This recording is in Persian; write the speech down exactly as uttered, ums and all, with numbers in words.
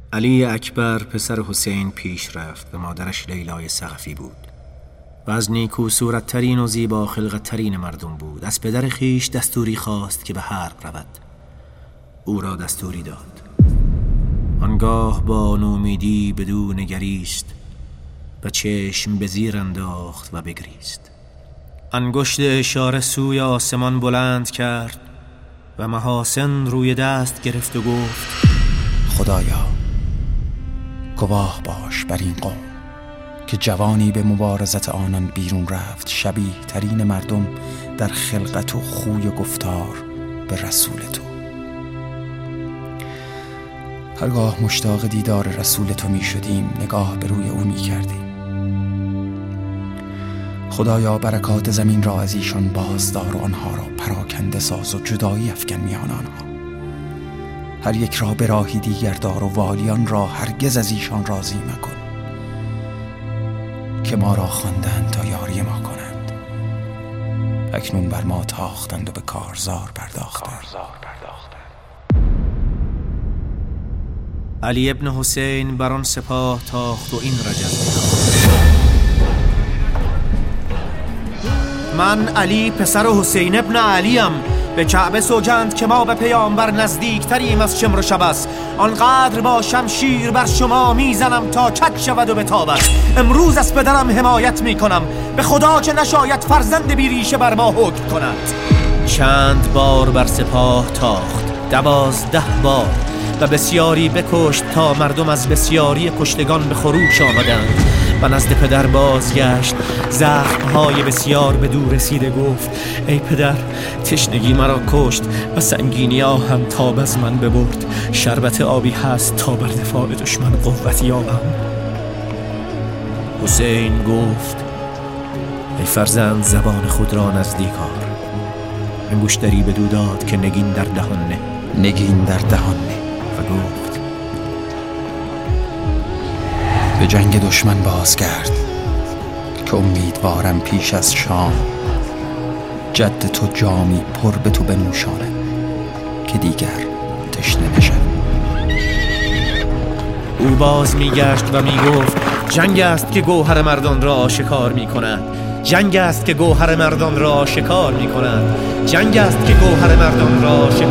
علی اکبر پسر حسین پیش رفت و مادرش لیلای ثقفی بود و از نیکو صورتترین و زیبا خلقتترین مردم بود. از پدر خیش دستوری خواست که به حرب رود. او را دستوری داد. آنگاه با نومیدی بدو نگریست و چشم به زیر انداخت و بگریست. انگشت اشاره سوی آسمان بلند کرد و محاسن روی دست گرفت و گفت: خدایا گواه باش بر این قوم که جوانی به مبارزت آنان بیرون رفت، شبیه ترین مردم در خلقت و خوی و گفتار به رسول تو. هرگاه مشتاق دیدار رسول تو می شدیم نگاه به روی او می کردیم. خدایا برکات زمین را از ایشان بازدار و آنها را پراکنده ساز و جدایی افکن میان آنها. هر یک را به راهی دیگر دار و والیان را هرگز از ایشان راضی مکن که ما را خواندند تا یاری ما کنند. اکنون بر ما تاختند و به کارزار پرداختند. علی ابن حسین بر آن سپاه تاخت و این رجز: من علی پسر حسین ابن علیم به کعبه سوگند که ما به پیامبر نزدیکتریم از شمر و شبس. آنقدر با شمشیر بر شما میزنم تا کج شود و بتابد. امروز از پدرم حمایت میکنم، به خدا که نشاید فرزند بیریشه بر ما حکم کند. چند بار بر سپاه تاخت، دوازده بار، و بسیاری بکشت تا مردم از بسیاری کشتگان به خروش آمدند و نزد پدر بازگشت. زخمهای بسیار به دور رسیده گفت: ای پدر، تشنگی مرا کشت و سنگینی آهم تاب از من ببرد. شربت آبی هست تا بر دفاع دشمن قوت یابم. حسین گفت: ای فرزند، زبان خود را نزدیک آر. انگشتری بدو داد که نگین در دهان نه. نگین در دهان نه و گفت: به جنگ دشمن بازگرد که امیدوارم پیش از شام جد تو جامی پر به تو بنوشانه که دیگر تشنه نشد. او باز میگشت و میگفت: جنگ است که گوهر مردان را آشکار میکند. جنگ است که گوهر مردان را آشکار میکند. جنگ است که گوهر مردان را آشکار